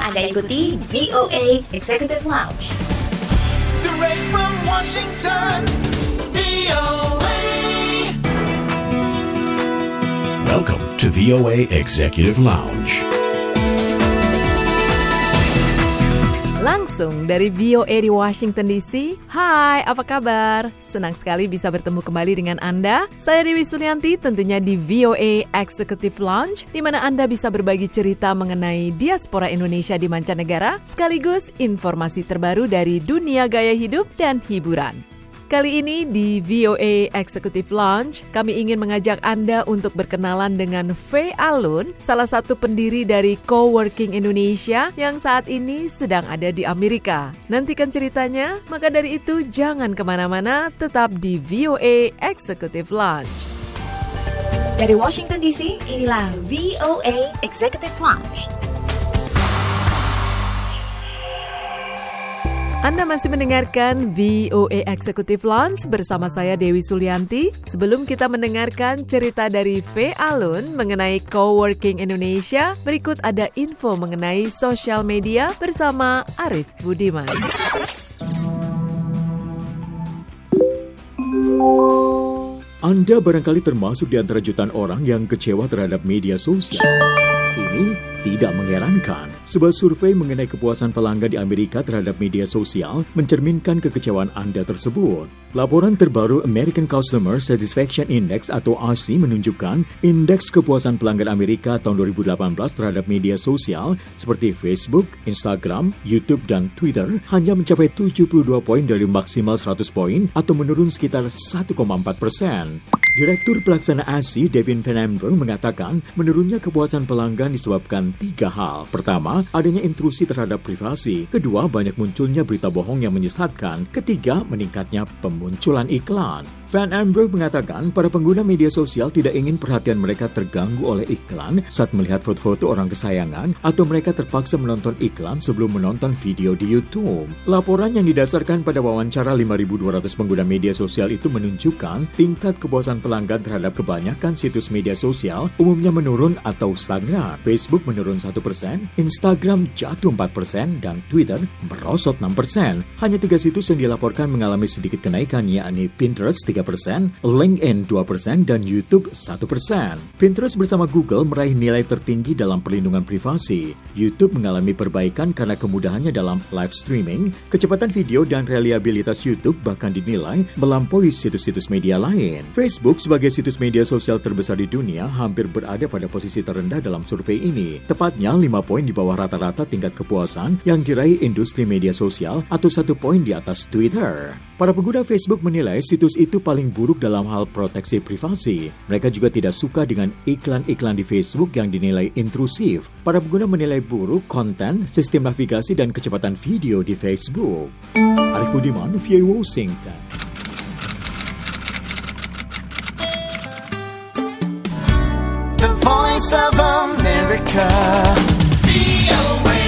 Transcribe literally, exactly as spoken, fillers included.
Anda ikuti V O A Executive Lounge. Direct from Washington, V O A. Welcome to V O A Executive Lounge. Langsung dari V O A di Washington D C. Hai, apa kabar? Senang sekali bisa bertemu kembali dengan Anda. Saya Dewi Sulianti, tentunya di V O A Executive Lounge, di mana Anda bisa berbagi cerita mengenai diaspora Indonesia di mancanegara, sekaligus informasi terbaru dari dunia gaya hidup dan hiburan. Kali ini di V O A Executive Lounge, kami ingin mengajak Anda untuk berkenalan dengan Faye Alun, salah satu pendiri dari Coworking Indonesia yang saat ini sedang ada di Amerika. Nantikan ceritanya, maka dari itu jangan kemana-mana, tetap di V O A Executive Lounge. Dari Washington D C, inilah V O A Executive Lounge. Anda masih mendengarkan V O A Executive Lounge bersama saya Dewi Sulianti. Sebelum kita mendengarkan cerita dari Faye Alun mengenai Coworking Indonesia, berikut ada info mengenai sosial media bersama Arif Budiman. Anda barangkali termasuk di antara jutaan orang yang kecewa terhadap media sosial. Ini tidak mengherankan. Sebuah survei mengenai kepuasan pelanggan di Amerika terhadap media sosial mencerminkan kekecewaan Anda tersebut. Laporan terbaru American Customer Satisfaction Index atau A S I menunjukkan indeks kepuasan pelanggan Amerika tahun dua ribu delapan belas terhadap media sosial seperti Facebook, Instagram, YouTube, dan Twitter hanya mencapai tujuh puluh dua poin dari maksimal seratus poin atau menurun sekitar satu koma empat persen. Direktur Pelaksana A S I, Devin Van Amber, mengatakan menurunnya kepuasan pelanggan disebabkan tiga hal. Pertama, adanya intrusi terhadap privasi. Kedua, banyak munculnya berita bohong yang menyesatkan. Ketiga, meningkatnya pemunculan iklan. Van Amber mengatakan para pengguna media sosial tidak ingin perhatian mereka terganggu oleh iklan saat melihat foto-foto orang kesayangan atau mereka terpaksa menonton iklan sebelum menonton video di YouTube. Laporan yang didasarkan pada wawancara lima ribu dua ratus pengguna media sosial itu menunjukkan tingkat kepuasan pelanggan terhadap kebanyakan situs media sosial umumnya menurun atau stagnan. Facebook menurun satu persen, Instagram jatuh empat persen, dan Twitter merosot enam persen. Hanya tiga situs yang dilaporkan mengalami sedikit kenaikan, yakni Pinterest tiga persen, LinkedIn dua persen, dan YouTube satu persen. Pinterest bersama Google meraih nilai tertinggi dalam perlindungan privasi. YouTube mengalami perbaikan karena kemudahannya dalam live streaming, kecepatan video, dan reliabilitas YouTube bahkan dinilai melampaui situs-situs media lain. Facebook sebagai situs media sosial terbesar di dunia hampir berada pada posisi terendah dalam survei ini, tepatnya lima poin di bawah rata-rata tingkat kepuasan yang diraih industri media sosial atau satu poin di atas Twitter. Para pengguna Facebook menilai situs itu paling buruk dalam hal proteksi privasi. Mereka juga tidak suka dengan iklan-iklan di Facebook yang dinilai intrusif. Para pengguna menilai buruk konten, sistem navigasi, dan kecepatan video di Facebook. Arif Budiman, V O A Washington. The Voice of America, V O A.